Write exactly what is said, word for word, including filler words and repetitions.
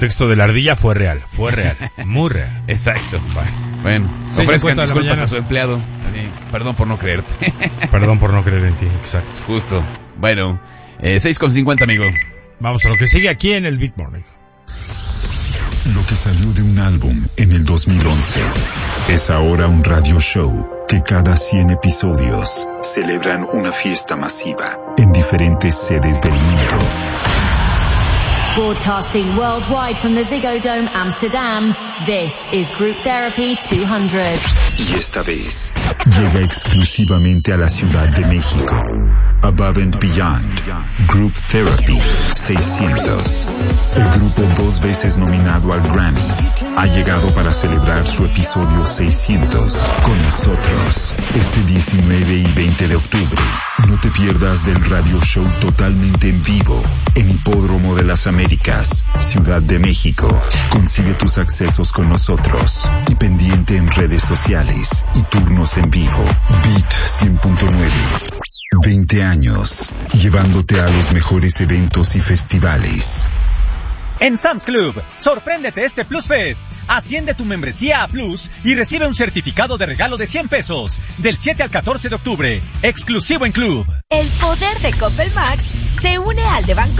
texto de la ardilla fue real, fue real, muy real. Exacto. Bueno, ofrezcan disculpas a su empleado. Sí, perdón por no creerte. Perdón por no creer en ti, exacto. Justo. Bueno, eh, seis con cincuenta, amigo. Vamos a lo que sigue aquí en el Big Morning. Lo que salió de un álbum en el dos mil once es ahora un radio show que cada cien episodios celebran una fiesta masiva en diferentes sedes del mundo. Broadcasting worldwide from the Ziggo Dome, Amsterdam, this is Group Therapy doscientos. Y esta vez llega exclusivamente a la Ciudad de México. Above and Beyond, Group Therapy seiscientos. El grupo dos veces nominado al Grammy ha llegado para celebrar su episodio seiscientos con nosotros este diecinueve y veinte de octubre. No te pierdas del radio show totalmente en vivo en Hipódromo de las Américas, Ciudad de México. Consigue tus accesos con nosotros y pendiente en redes sociales y turnos en vivo. Beat cien punto nueve. veinte años, llevándote a los mejores eventos y festivales. En Sam's Club, sorpréndete este Plus Fest. Asciende tu membresía a Plus y recibe un certificado de regalo de cien pesos del siete al catorce de octubre, exclusivo en Club. El poder de Coppel Max se une al de Banco